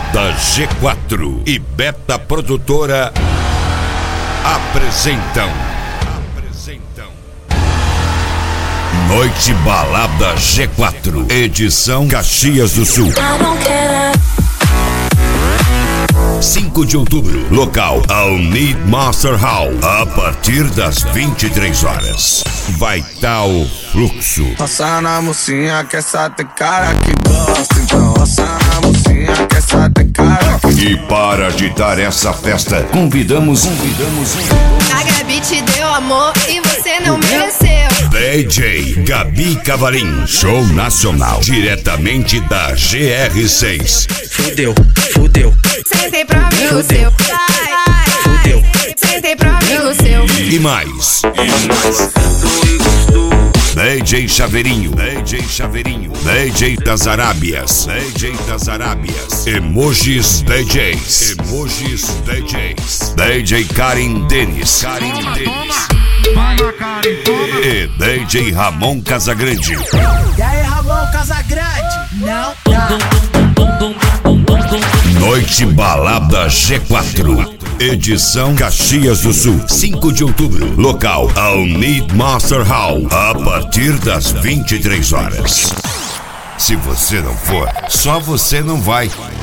Balada G4 e Beta Produtora apresentam Noite Balada G4, edição Caxias do Sul. 5 de outubro, local Alnid Master Hall, a partir das 23 horas. Vai tá o fluxo. Roça na mocinha que essa tem cara que gosta. Então roça na mocinha que essa tem cara que... E para agitar essa festa, convidamos A Gabi te deu amor e você não mereceu. DJ Gabi Cavalim, show nacional, diretamente da GR6. Fudeu. Sentei pra mim o seu. Fudeu. Sentei pra mim o seu. E mais. DJ Chaveirinho, DJ das Arábias, Emojis DJs, DJ Karim Denis, e DJ Ramon Casagrande. E aí, Ramon Casagrande? Não. Noite Balada G4, edição Caxias do Sul, 5 de outubro, local Alnid Master Hall, a partir das 23 horas. Se você não for, só você não vai.